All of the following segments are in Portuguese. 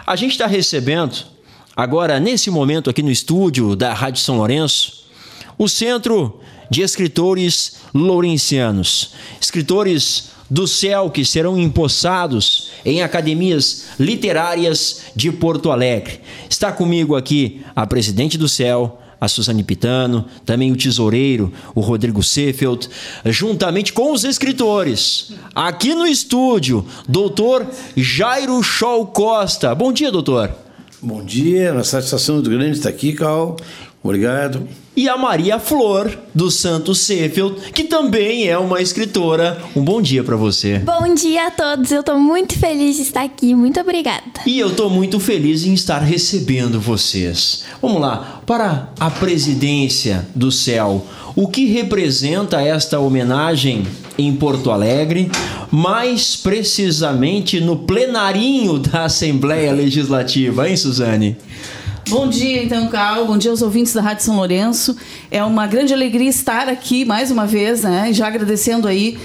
A gente está recebendo, agora nesse momento aqui no estúdio da Rádio São Lourenço, o Centro de Escritores Lourencianos. Escritores do céu que serão empossados em academias literárias de Porto Alegre. Está comigo aqui a presidente do céu, a Suzane Pitano, também o tesoureiro, o Rodrigo Seefeld, juntamente com os escritores. Aqui no estúdio, doutor Jairo Scholl Costa. Bom dia, doutor. Bom dia, uma satisfação muito grande estar aqui, Carl. Obrigado. E a Maria Flor, do Santo Seefeld, que também é uma escritora. Um bom dia para você. Bom dia a todos, eu estou muito feliz de estar aqui, muito obrigada. E eu estou muito feliz em estar recebendo vocês. Vamos lá, para a presidência do céu, o que representa esta homenagem em Porto Alegre, mais precisamente no plenarinho da Assembleia Legislativa, hein, Suzane? Bom dia, então, Carl. Bom dia aos ouvintes da Rádio São Lourenço. É uma grande alegria estar aqui mais uma vez, né? Já agradecendo aí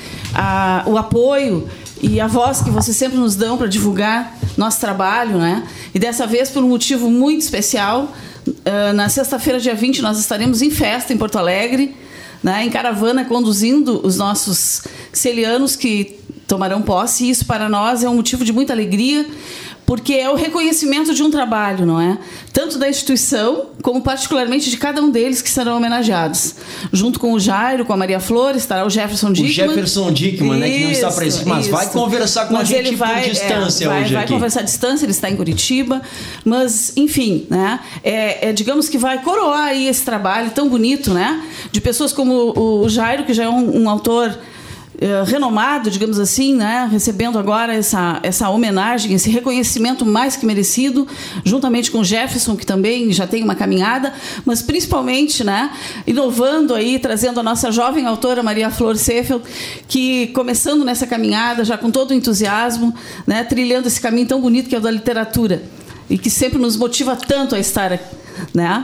o apoio e a voz que vocês sempre nos dão para divulgar nosso trabalho, né? E dessa vez por um motivo muito especial. Na sexta-feira, dia 20, nós estaremos em festa em Porto Alegre, né? Em caravana, conduzindo os nossos celianos que tomarão posse. E isso para nós é um motivo de muita alegria, porque é o reconhecimento de um trabalho, não é? Tanto da instituição, como particularmente de cada um deles que serão homenageados. Junto com o Jairo, com a Maria Flor, estará o Jefferson Dickman. O Jefferson Dickman, né, que não está presente, mas vai conversar com a gente por distância hoje aqui. Vai conversar à distância, ele está em Curitiba. Mas, enfim, né? Digamos que vai coroar aí esse trabalho tão bonito, né? De pessoas como o Jairo, que já é um autor renomado, digamos assim, né? Recebendo agora essa homenagem, esse reconhecimento mais que merecido, juntamente com o Jefferson, que também já tem uma caminhada, mas principalmente, né, inovando aí, trazendo a nossa jovem autora Maria Flor Seefeld, que começando nessa caminhada, já com todo o entusiasmo, né, trilhando esse caminho tão bonito que é o da literatura, e que sempre nos motiva tanto a estar, né?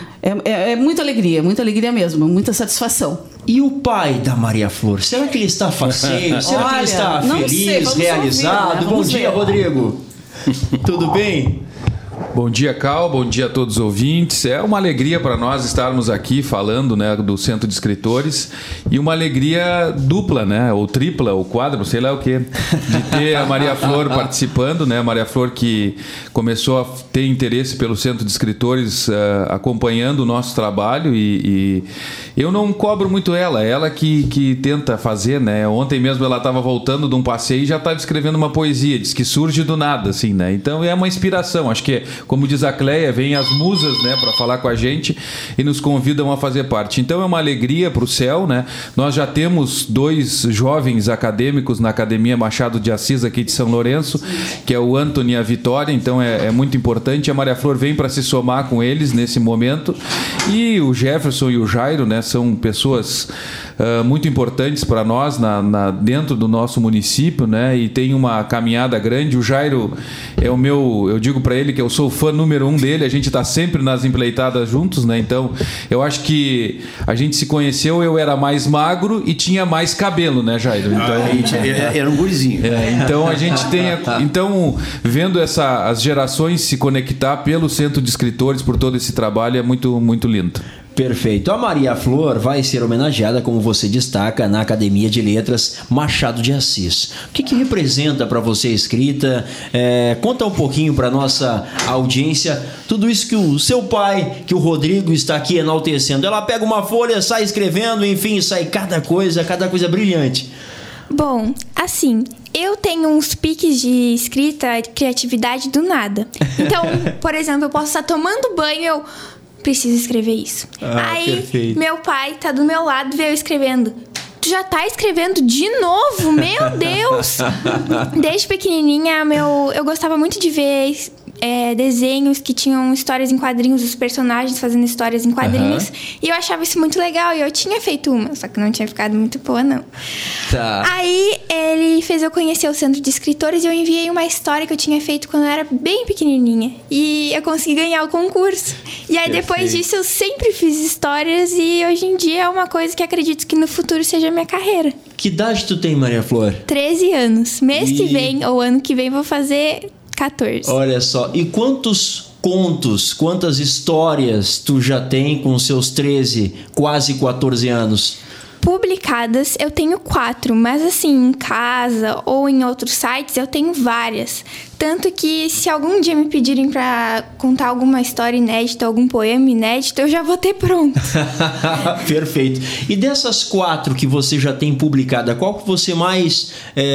Muita alegria mesmo, muita satisfação. E o pai da Maria Flor, será que ele está faceiro? Será que ele está feliz, realizado? Bom dia, Rodrigo. Tudo bem? Bom dia, Cal. Bom dia a todos os ouvintes. É uma alegria para nós estarmos aqui falando, né, do Centro de Escritores, e uma alegria dupla, né, ou tripla, ou quádrupla, sei lá o quê, de ter a Maria Flor participando, né, a Maria Flor que começou a ter interesse pelo Centro de Escritores, acompanhando o nosso trabalho, e eu não cobro muito ela que tenta fazer, né. Ontem mesmo ela estava voltando de um passeio e já estava escrevendo uma poesia, diz que surge do nada, assim, né, então é uma inspiração, acho que como diz a Cleia, vêm as musas, né, para falar com a gente e nos convidam a fazer parte. Então é uma alegria para o céu, né? Nós já temos 2 jovens acadêmicos na Academia Machado de Assis aqui de São Lourenço, que é o Antony e a Vitória, então é muito importante. A Maria Flor vem para se somar com eles nesse momento. E o Jefferson e o Jairo, né, são pessoas muito importantes para nós dentro do nosso município, né? E tem uma caminhada grande. O Jairo é eu digo para ele que eu sou o fã número 1 dele, a gente está sempre nas empleitadas juntos, né? Então, eu acho que a gente se conheceu, eu era mais magro e tinha mais cabelo, né, Jairo? Então, era um gurizinho. Então, a gente tem... Então, vendo as gerações se conectar pelo Centro de Escritores, por todo esse trabalho, é muito, muito lindo. Perfeito. A Maria Flor vai ser homenageada, como você destaca, na Academia de Letras Machado de Assis. O que representa para você a escrita? Conta um pouquinho para nossa audiência tudo isso que o seu pai, que o Rodrigo está aqui enaltecendo. Ela pega uma folha, sai escrevendo, enfim, sai cada coisa brilhante. Bom, assim, eu tenho uns piques de escrita, de criatividade do nada. Então, por exemplo, eu posso estar tomando banho e eu preciso escrever isso. Aí, perfeito. Meu pai tá do meu lado, vê eu escrevendo. Tu já tá escrevendo de novo? Meu Deus! Desde pequenininha, eu gostava muito de ver desenhos que tinham histórias em quadrinhos, os personagens fazendo histórias em quadrinhos. Uhum. E eu achava isso muito legal. E eu tinha feito uma, só que não tinha ficado muito boa, não. Tá. Aí ele fez eu conhecer o Centro de Escritores e eu enviei uma história que eu tinha feito quando eu era bem pequenininha. E eu consegui ganhar o concurso. E aí, depois disso, eu sempre fiz histórias e hoje em dia é uma coisa que acredito que no futuro seja a minha carreira. Que idade tu tem, Maria Flor? 13 anos. Mês que vem, ou ano que vem, vou fazer 14. Olha só, e quantos contos, quantas histórias tu já tem com seus 13, quase 14 anos? Publicadas eu tenho 4, mas assim, em casa ou em outros sites eu tenho várias. Tanto que se algum dia me pedirem pra contar alguma história inédita, algum poema inédito, eu já vou ter pronto. Perfeito. E dessas 4 que você já tem publicada, qual que você mais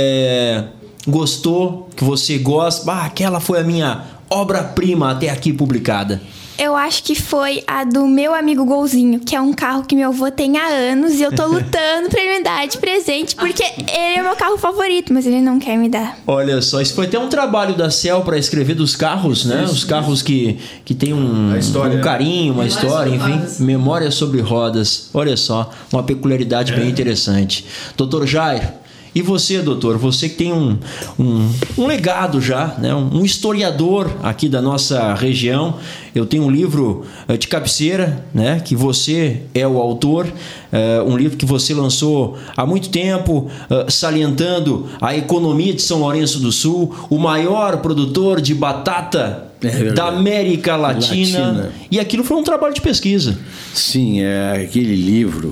gostou, que você gosta? Aquela foi a minha obra-prima até aqui publicada. Eu acho que foi a do meu amigo Golzinho, que é um carro que meu avô tem há anos e eu tô lutando pra ele me dar de presente, porque ele é meu carro favorito, mas ele não quer me dar. Olha só, isso foi até um trabalho da Cel para escrever dos carros, né? Os carros que tem um carinho, uma história, enfim, memória sobre rodas. Olha só, uma peculiaridade bem interessante. Dr. Jairo, e você, doutor? Você que tem um legado já, né? Um historiador aqui da nossa região. Eu tenho um livro de cabeceira, né? Que você é o autor. Um livro que você lançou há muito tempo, salientando a economia de São Lourenço do Sul, o maior produtor de batata da América Latina. E aquilo foi um trabalho de pesquisa. Sim, aquele livro,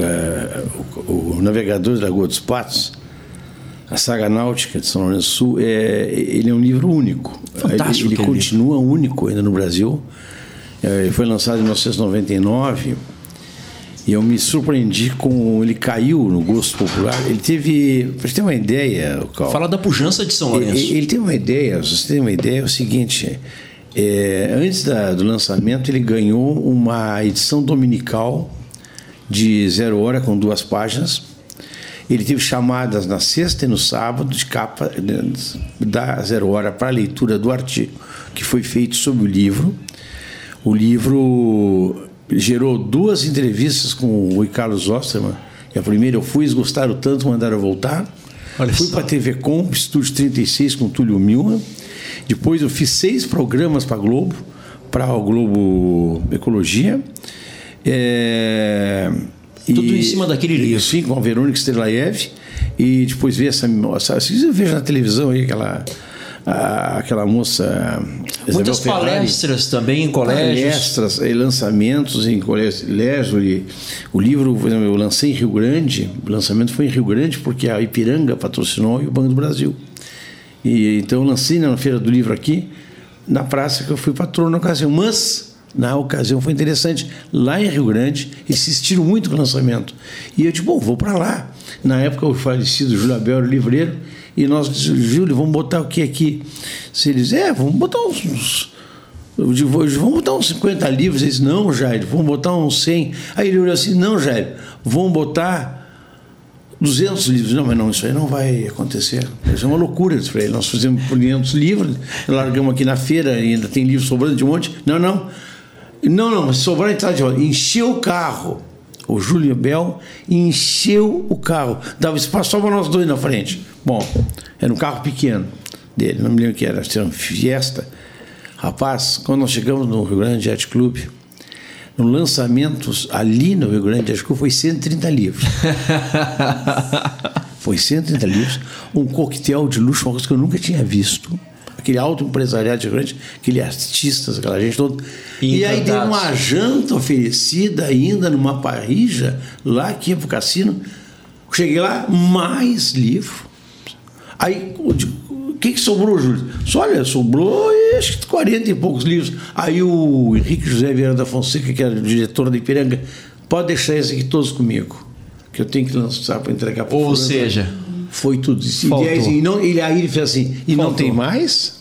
o Navegador da Lagoa dos Patos, a Saga Náutica de São Lourenço do Sul, ele é um livro único. Fantástico. Ele continua único ainda no Brasil. Ele foi lançado em 1999 e eu me surpreendi com... Ele caiu no gosto popular. Ele teve... Para você ter uma ideia... Fala da pujança de São Lourenço. Ele tem uma ideia, você tem uma ideia, é o seguinte... antes do lançamento, ele ganhou uma edição dominical de 0 hora com 2 páginas. Ele teve chamadas na sexta e no sábado de capa da 0 hora para a leitura do artigo que foi feito sobre o livro. O livro gerou 2 entrevistas com o Rui Carlos Osterman. E a primeira eu fui, eles gostaram tanto, mandaram voltar. Fui para a TV Com, Estúdio 36 com Túlio Milman. Depois eu fiz 6 programas para o Globo Ecologia. Tudo em cima daquele livro. Sim, com a Verônica Strelaev. E depois veio eu vejo na televisão aí aquela moça. Muitas palestras também em colégios. Palestras e lançamentos em colégios. O livro, por exemplo, eu lancei em Rio Grande. O lançamento foi em Rio Grande porque a Ipiranga patrocinou e o Banco do Brasil. E então eu lancei na Feira do Livro aqui, na praça que eu fui patrono na ocasião. Mas na ocasião foi interessante. Lá em Rio Grande, insistiram muito com o lançamento. E eu disse, vou para lá. Na época, o falecido Júlio Abel era o livreiro. E nós dissemos, Júlio, vamos botar o que aqui? Se eles, vamos botar eu digo, vamos botar uns 50 livros. Eles, não, Jair, vamos botar uns 100. Aí ele olhou assim, não, Jair, vamos botar 200 livros. Não, mas não, isso aí não vai acontecer. Isso é uma loucura. Nós fizemos por 500 livros, largamos aqui na feira, e ainda tem livros sobrando de um monte. Não, mas sobrar entrada de volta. Encheu o carro. O Júlio Bel encheu o carro. Dava espaço só para nós 2 na frente. Bom, era um carro pequeno dele, não me lembro o que era uma Fiesta. Rapaz, quando nós chegamos no Rio Grande Jet Club, no lançamento ali no Rio Grande Jet Club foi 130 livros. Foi 130 livros, um coquetel de luxo, uma coisa que eu nunca tinha visto. Aquele alto empresariado de grande, aqueles artistas, aquela gente toda. E aí deu uma janta oferecida ainda numa parrilla, lá aqui pro cassino. Cheguei lá, mais livro. Aí, o que sobrou, Júlio? Olha, sobrou acho que 40 e poucos livros. Aí o Henrique José Vieira da Fonseca, que era o diretor da Ipiranga, pode deixar esses aqui todos comigo, que eu tenho que lançar para entregar para o Ou seja, foi tudo isso. Aí ele fez assim, não tem mais?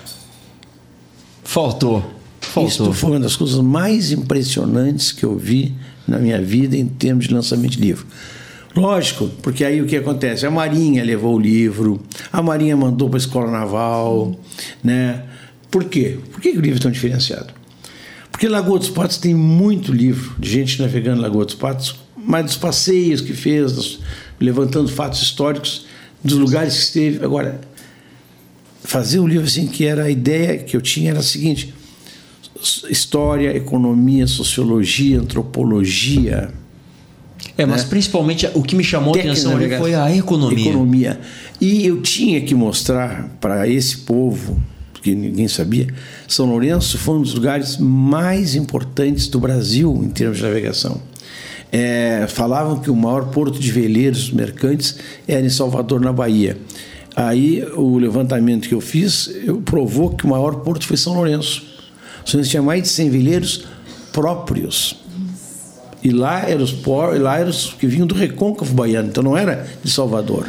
Faltou. Isso foi uma das coisas mais impressionantes que eu vi na minha vida em termos de lançamento de livro. Lógico, porque aí o que acontece? A Marinha levou o livro, a Marinha mandou para a Escola Naval, né? Por quê? Por que o livro é tão diferenciado? Porque Lagoa dos Patos tem muito livro de gente navegando em Lagoa dos Patos, mas dos passeios que fez, levantando fatos históricos dos lugares que esteve. Agora, fazer um livro assim, que era a ideia que eu tinha era a seguinte: história, economia, sociologia, antropologia. Mas principalmente o que me chamou a atenção ali foi a economia. E eu tinha que mostrar para esse povo porque ninguém sabia, São Lourenço foi um dos lugares mais importantes do Brasil em termos de navegação. Falavam que o maior porto de veleiros mercantes era em Salvador, na Bahia. Aí o levantamento que eu fiz provou que o maior porto foi São Lourenço. São Lourenço tinha mais de 100 veleiros próprios. E lá eram os que vinham do recôncavo baiano, então não era de Salvador.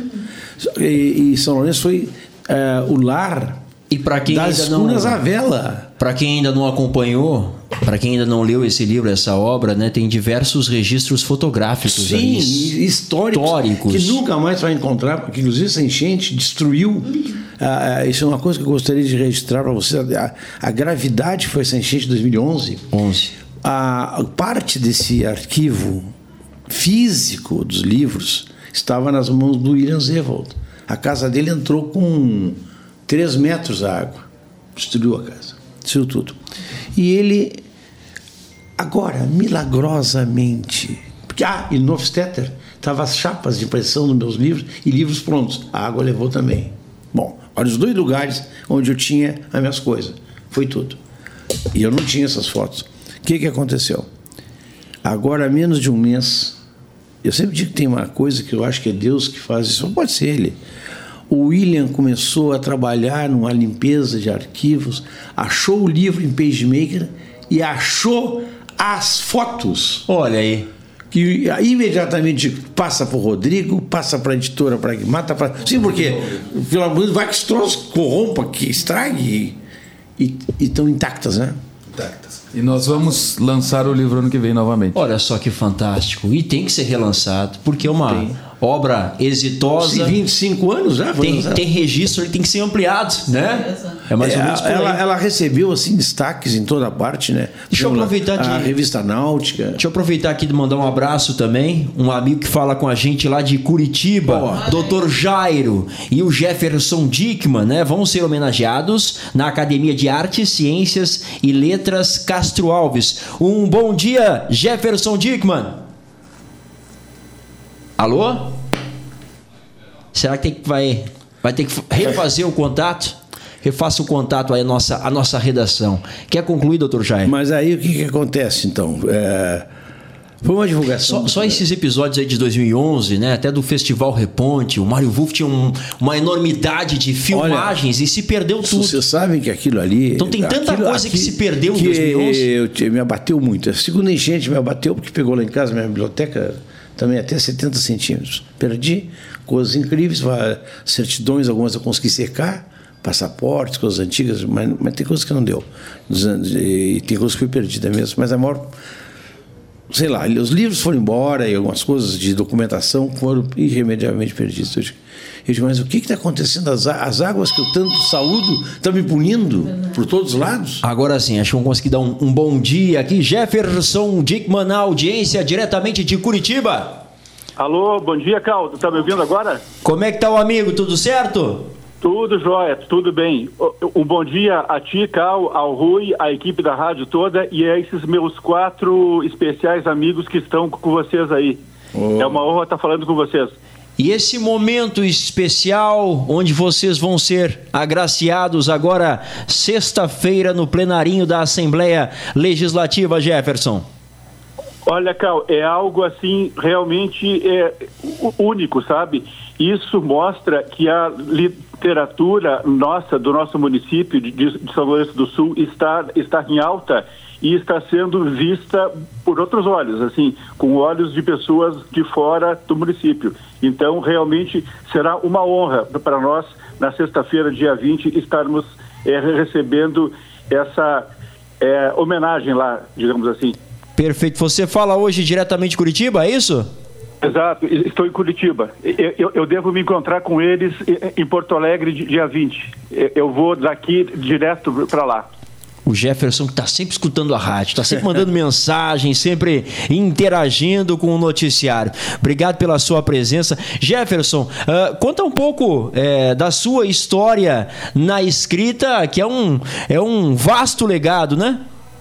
E São Lourenço foi o lar das escuras à vela. Para quem ainda não acompanhou, para quem ainda não leu esse livro, essa obra, né, tem diversos registros fotográficos. Sim, ali, históricos, que nunca mais vai encontrar, porque inclusive essa enchente destruiu. Isso é uma coisa que eu gostaria de registrar para vocês. A gravidade foi essa enchente de 2011. A parte desse arquivo físico dos livros estava nas mãos do William Zevold. A casa dele entrou com 3 metros de água, destruiu a casa, destruiu tudo. E ele, agora, milagrosamente, porque e no Hofstetter estavam as chapas de impressão dos meus livros e livros prontos, a água levou também. Bom, olha os 2 lugares onde eu tinha as minhas coisas, foi tudo. E eu não tinha essas fotos. O que aconteceu? Agora, há menos de um mês, eu sempre digo que tem uma coisa que eu acho que é Deus que faz isso, não pode ser ele. O William começou a trabalhar numa limpeza de arquivos, achou o livro em PageMaker e achou as fotos. Olha aí. Que imediatamente passa para o Rodrigo, passa para a editora Pragmata. Sim, porque pelo amor de Deus, vai que esse troço corrompa, que estrague e estão intactas, né? Intactas. E nós vamos lançar o livro ano que vem novamente. Olha só que fantástico. E tem que ser relançado, porque é uma obra exitosa. 25 anos já foi tem registro, ele tem que ser ampliado, né? É mais ou menos por aí. Ela recebeu assim destaques em toda parte, né? Deixa eu aproveitar a revista Náutica. Deixa eu aproveitar aqui de mandar um abraço também, um amigo que fala com a gente lá de Curitiba, Dr. Jairo e o Jefferson Dickman, né? Vão ser homenageados na Academia de Artes, Ciências e Letras Castro Alves. Um bom dia, Jefferson Dickman. Alô? Será que vai ter que refazer o contato? Refaça o contato aí, a nossa redação. Quer concluir, doutor Jair? Mas aí o que acontece, então? Foi uma divulgação. Só esses episódios aí de 2011, né? Até do Festival Reponte, o Mário Wolff tinha uma enormidade de filmagens. Olha, e se perdeu tudo. Vocês sabem que aquilo ali... Então tem tanta coisa que se perdeu em 2011. Me abateu muito. A segunda enchente me abateu porque pegou lá em casa, minha biblioteca... também até 70 centímetros. Perdi coisas incríveis, certidões, algumas eu consegui secar, passaportes, coisas antigas, mas tem coisas que não deu. E tem coisas que foi perdida mesmo, mas a maior... Sei lá, os livros foram embora e algumas coisas de documentação foram irremediavelmente perdidas. Eu digo, mas o que está acontecendo? As águas que eu tanto saúdo estão me punindo por todos os lados? Agora sim, acho que vamos conseguir dar um bom dia aqui. Jefferson Dickman na audiência, diretamente de Curitiba. Alô, bom dia, Caldo. Tá me ouvindo agora? Como é que tá o amigo? Tudo certo? Tudo jóia, tudo bem. Um bom dia a ti, Cal, ao Rui, à equipe da rádio toda e a esses meus 4 especiais amigos que estão com vocês aí. É uma honra estar falando com vocês. E esse momento especial, onde vocês vão ser agraciados agora, sexta-feira, no plenarinho da Assembleia Legislativa, Jefferson. Olha, Cal, é algo assim realmente único, sabe? Isso mostra que a literatura nossa, do nosso município de São Lourenço do Sul, está em alta e está sendo vista por outros olhos, assim, com olhos de pessoas de fora do município. Então, realmente, será uma honra para nós, na sexta-feira, dia 20, estarmos recebendo essa homenagem lá, digamos assim. Perfeito. Você fala hoje diretamente de Curitiba, é isso? Exato, estou em Curitiba. Eu devo me encontrar com eles em Porto Alegre dia 20. Eu vou daqui direto para lá. O Jefferson que está sempre escutando a rádio, está sempre mandando mensagem, sempre interagindo com o noticiário. Obrigado pela sua presença. Jefferson, conta um pouco da sua história na escrita, que é um vasto legado, né?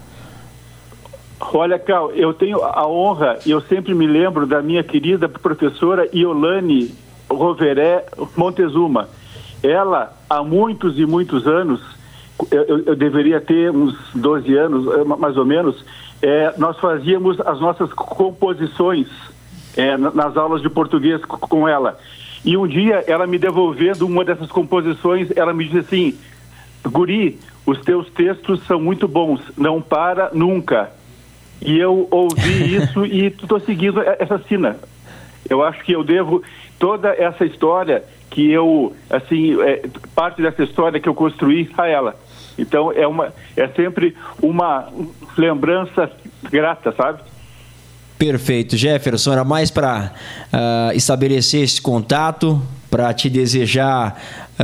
Olha, Cal, eu tenho a honra, e eu sempre me lembro da minha querida professora Iolane Roveré Montezuma. Ela, há muitos e muitos anos, eu deveria ter uns 12 anos, mais ou menos, nós fazíamos as nossas composições nas aulas de português com ela. E um dia, ela me devolvendo uma dessas composições, ela me disse assim: Guri, os teus textos são muito bons, não para nunca. E eu ouvi isso e estou seguindo essa sina. Eu acho que eu devo toda essa história que eu, assim, parte dessa história que eu construí a ela. Então, é sempre uma lembrança grata, sabe? Perfeito. Jefferson, era mais para estabelecer esse contato, para te desejar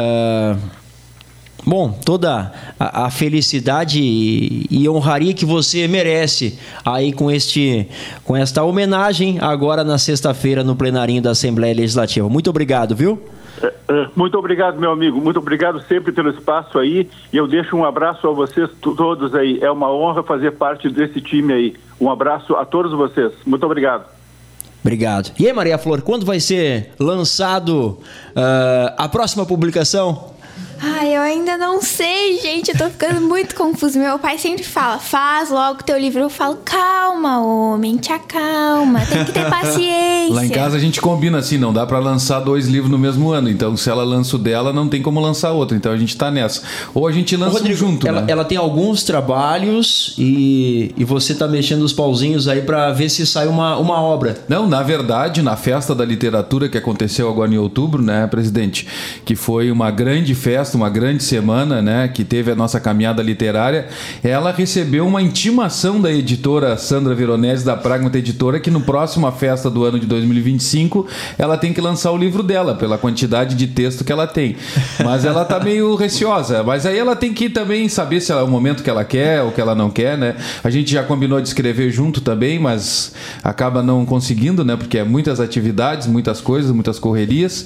toda a felicidade e honraria que você merece aí com esta homenagem agora na sexta-feira no plenarinho da Assembleia Legislativa. Muito obrigado, viu? Muito obrigado, meu amigo. Muito obrigado sempre pelo espaço aí. E eu deixo um abraço a vocês todos aí. É uma honra fazer parte desse time aí. Um abraço a todos vocês. Muito obrigado. Obrigado. E aí, Maria Flor, quando vai ser lançado a próxima publicação? Eu ainda não sei, gente. Eu tô ficando muito confuso. Meu pai sempre fala: faz logo teu livro. Eu falo: calma, homem, te acalma. Tem que ter paciência. Lá em casa a gente combina assim, não dá pra lançar 2 livros no mesmo ano. Então, se ela lança o dela, não tem como lançar outro. Então, a gente tá nessa. Ou a gente lança Rodrigo, junto, né? Ela tem alguns trabalhos e você tá mexendo os pauzinhos aí pra ver se sai uma obra. Não, na verdade, na Festa da Literatura que aconteceu agora em outubro, né, presidente? Que foi uma grande festa, uma grande semana, né, que teve a nossa caminhada literária. Ela recebeu uma intimação da editora Sandra Veronese, da Pragmata Editora, que no próxima festa do ano de 2025 ela tem que lançar o livro dela, pela quantidade de texto que ela tem. Mas ela tá meio receosa. Mas aí ela tem que também saber se é o momento que ela quer ou que ela não quer, né? A gente já combinou de escrever junto também, mas acaba não conseguindo, né? Porque é muitas atividades, muitas coisas, muitas correrias.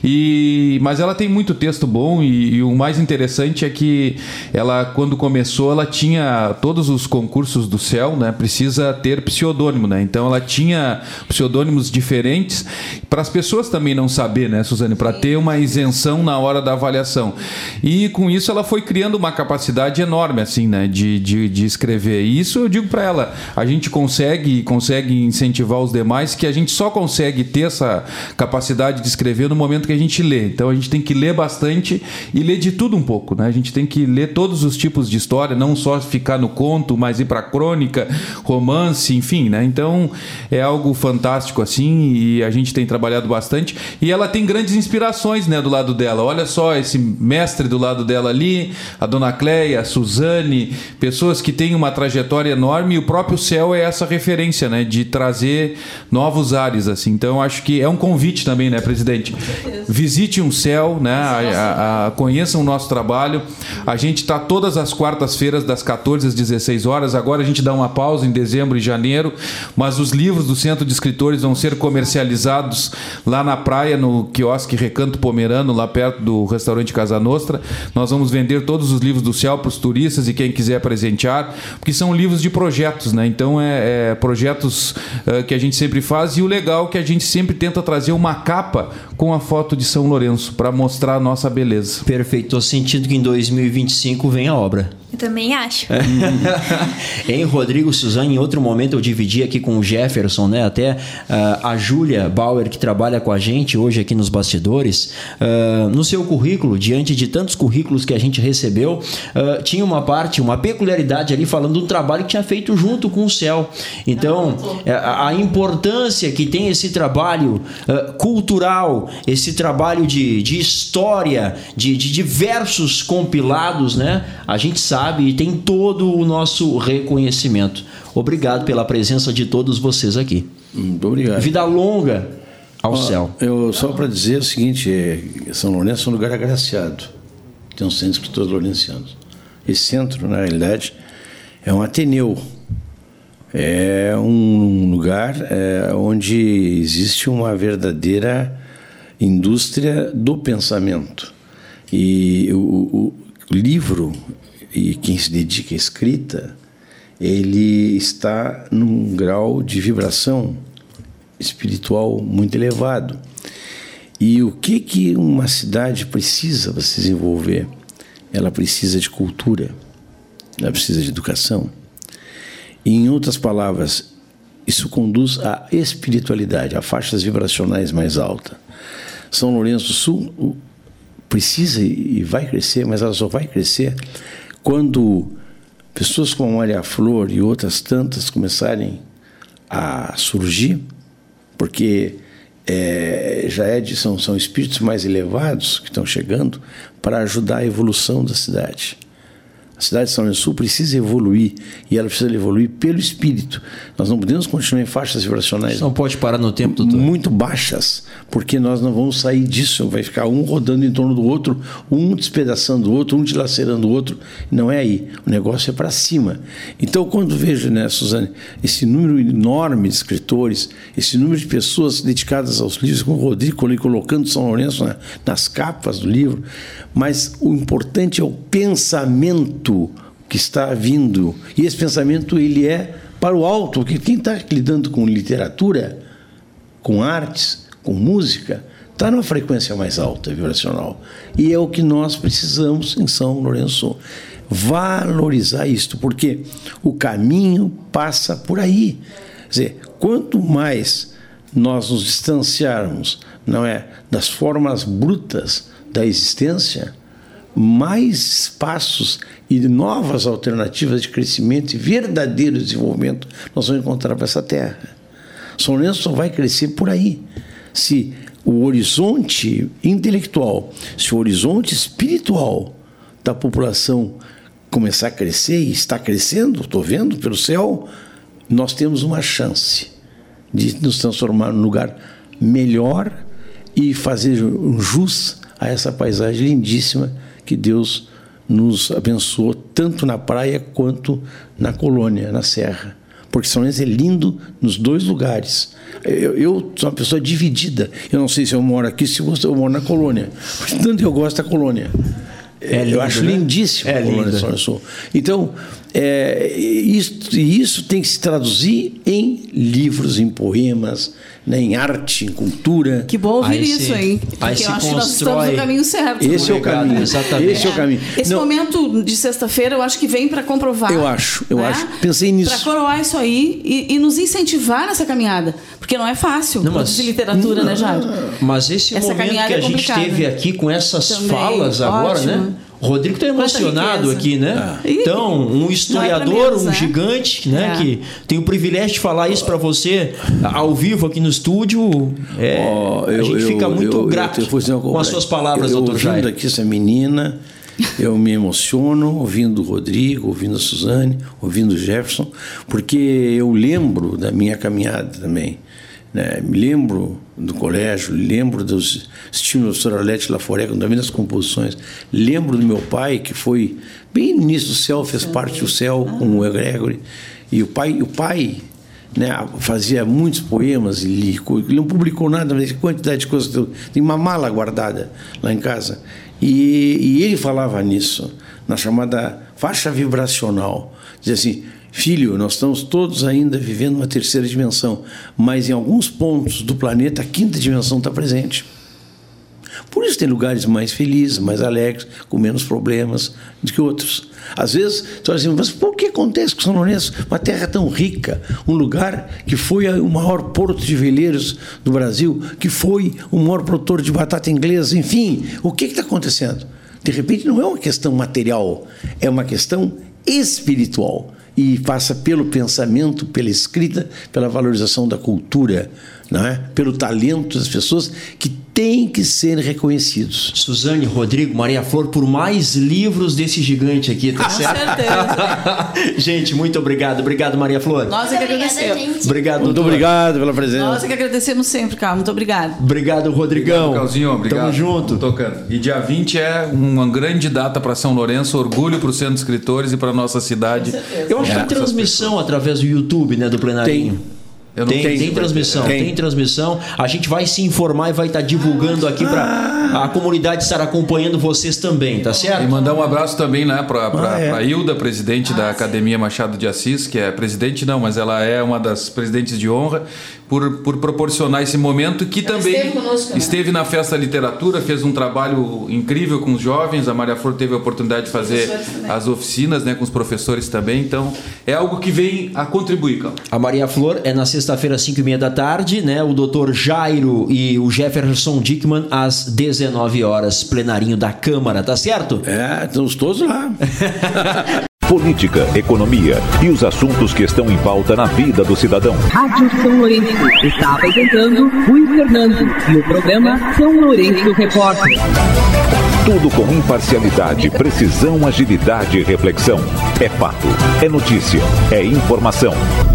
Mas ela tem muito texto bom e o mais interessante é que ela, quando começou, ela tinha todos os concursos do CEL, né? Precisa ter pseudônimo, né? Então ela tinha pseudônimos diferentes para as pessoas também não saber, né, Suzane? Para ter uma isenção na hora da avaliação. E com isso ela foi criando uma capacidade enorme, assim, né? De escrever. E isso eu digo para ela, a gente consegue incentivar os demais, que a gente só consegue ter essa capacidade de escrever no momento que a gente lê. Então a gente tem que ler bastante e ler de tudo um pouco, né? A gente tem que ler todos os tipos de história, não só ficar no conto, mas ir para crônica, romance, enfim, né? Então é algo fantástico, assim, e a gente tem trabalhado bastante. E ela tem grandes inspirações, né, do lado dela. Olha só esse mestre do lado dela ali, a Dona Cleia, a Suzane, pessoas que têm uma trajetória enorme, e o próprio CEL é essa referência, né, de trazer novos ares, assim. Então acho que é um convite também, né, presidente? Visite um CEL, né? Conheçam o nosso trabalho. A gente está todas as quartas-feiras das 14 às 16 horas. Agora a gente dá uma pausa em dezembro e janeiro, mas os livros do Centro de Escritores vão ser comercializados lá na praia, no quiosque Recanto Pomerano, lá perto do restaurante Casa Nostra. Nós vamos vender todos os livros do CEL para os turistas e quem quiser presentear, porque são livros de projetos, né? Então projetos que a gente sempre faz, e o legal é que a gente sempre tenta trazer uma capa com a foto de São Lourenço para mostrar a nossa beleza. Perfeito. Estou sentindo que em 2025 vem a obra. Eu também acho. Em Rodrigo, Suzane, em outro momento eu dividi aqui com o Jefferson, né? Até a Júlia Bauer, que trabalha com a gente hoje aqui nos bastidores, no seu currículo, diante de tantos currículos que a gente recebeu, tinha uma parte, uma peculiaridade ali falando do trabalho que tinha feito junto com o CEL. Então, a importância que tem esse trabalho cultural, esse trabalho de história, de diversos compilados, né? A gente sabe e tem todo o nosso reconhecimento. Obrigado pela presença de todos vocês aqui. Muito obrigado. Vida longa ao CEL. Só para dizer o seguinte, São Lourenço é um lugar agraciado. Tem um centro de escritores lourencianos. Esse centro, na realidade, é um ateneu. É um lugar onde existe uma verdadeira indústria do pensamento. E o livro, e quem se dedica à escrita, ele está num grau de vibração espiritual muito elevado. E o que uma cidade precisa para se desenvolver? ela precisa de cultura, ela precisa de educação. E, em outras palavras, isso conduz à espiritualidade, a faixas vibracionais mais altas. São Lourenço do Sul precisa e vai crescer, mas ela só vai crescer quando pessoas como a Maria Flor e outras tantas começarem a surgir, porque são espíritos mais elevados que estão chegando para ajudar a evolução da cidade. A cidade de São Lourenço do Sul precisa evoluir, e ela precisa evoluir pelo espírito. Nós não podemos continuar em faixas vibracionais não pode parar no tempo, doutor. Muito baixas, porque nós não vamos sair disso. Vai ficar um rodando em torno do outro, um despedaçando o outro, um dilacerando o outro. Não é aí. O negócio é para cima. Então, quando vejo, né, Suzane, esse número enorme de escritores, esse número de pessoas dedicadas aos livros, com o Rodrigo ali colocando São Lourenço nas capas do livro, mas o importante é o pensamento que está vindo, e esse pensamento ele é para o alto, porque quem está lidando com literatura, com artes, com música, está numa frequência mais alta, vibracional, e é o que nós precisamos em São Lourenço, valorizar isto, porque o caminho passa por aí. Quer dizer, quanto mais nós nos distanciarmos, não é, das formas brutas da existência, mais espaços e novas alternativas de crescimento e verdadeiro desenvolvimento nós vamos encontrar para essa terra. São Lourenço só vai crescer por aí. Se o horizonte intelectual, se o horizonte espiritual da população começar a crescer, e está crescendo, estou vendo pelo céu, nós temos uma chance de nos transformar num lugar melhor e fazer jus a essa paisagem lindíssima que Deus nos abençoou, tanto na praia quanto na colônia, na serra. Porque São Lourenço é lindo nos dois lugares. Eu sou uma pessoa dividida. Eu não sei se eu moro aqui, se eu moro na colônia. Portanto, eu gosto da colônia. Eu acho lindíssimo a colônia de São Lourenço. Então, isso tem que se traduzir em livros, em poemas, né, em arte, em cultura. Que bom ouvir isso, hein? Porque eu acho que nós estamos no caminho certo. Esse é o caminho. Exatamente. Esse é o caminho. Esse momento de sexta-feira, eu acho que vem para comprovar. Eu acho. Pensei nisso. Para coroar isso aí e nos incentivar nessa caminhada. Porque não é fácil produzir literatura, né, Jair? Mas esse momento que a gente teve aqui com essas falas agora, né? O Rodrigo está emocionado aqui, né? Então, um historiador, um gigante, né? Que tem o privilégio de falar isso para você ao vivo aqui no estúdio. A gente fica muito grato com as suas palavras, doutor Jair. Ouvindo aqui essa menina, eu me emociono ouvindo o Rodrigo, ouvindo a Suzane, ouvindo o Jefferson, porque eu lembro da minha caminhada também. Né? Me lembro do colégio, lembro dos estímulos do Sr. Arlete Laforé, também das composições. Lembro do meu pai, que foi bem no início do céu, fez parte do céu com o Egregore. E o pai né, fazia muitos poemas, ele não publicou nada, mas quantidade de coisas. Tem uma mala guardada lá em casa. E ele falava nisso, na chamada faixa vibracional. Dizia assim: filho, nós estamos todos ainda vivendo uma terceira dimensão, mas em alguns pontos do planeta a quinta dimensão está presente. Por isso tem lugares mais felizes, mais alegres, com menos problemas do que outros. Às vezes, tu fala assim, mas por que acontece com São Lourenço? Uma terra tão rica, um lugar que foi o maior porto de veleiros do Brasil, que foi o maior produtor de batata inglesa, enfim, o que está acontecendo? De repente não é uma questão material, é uma questão espiritual. E passa pelo pensamento, pela escrita, pela valorização da cultura, não é? Pelo talento das pessoas que têm que ser reconhecidos. Suzane, Rodrigo, Maria Flor, por mais livros desse gigante aqui, tá certo? Com certeza. Gente, muito obrigado. Obrigado, Maria Flor. Nós é que agradecemos. Obrigado, muito doutor. obrigado pela presença. Nós é que agradecemos sempre, Carlos. Muito obrigado. Obrigado, Rodrigão. Obrigado, Calzinho. Obrigado. Tamo junto. Tocando. E dia 20 é uma grande data para São Lourenço, orgulho para o Centro de Escritores e para nossa cidade. Eu acho que tem transmissão através do YouTube, né, do Plenarinho. Tem transmissão. A gente vai se informar e vai estar divulgando aqui para a comunidade estar acompanhando vocês também, tá certo? E mandar um abraço também, né, para Hilda, presidente da Academia Machado de Assis, que é presidente não, mas ela é uma das presidentes de honra. por proporcionar esse momento, que Ela também esteve conosco, né? esteve na Festa da Literatura, fez um trabalho incrível com os jovens. A Maria Flor teve a oportunidade de fazer as oficinas, né, com os professores também. Então, é algo que vem a contribuir, Cal. A Maria Flor é na sexta-feira, às 5h30 da tarde, né? O Dr. Jairo e o Jefferson Dickman às 19 horas, plenarinho da Câmara, tá certo? Estamos todos lá. Política, economia e os assuntos que estão em pauta na vida do cidadão. Rádio São Lourenço está apresentando Rui Fernando e o programa São Lourenço Repórter. Tudo com imparcialidade, precisão, agilidade e reflexão. É fato, é notícia, é informação.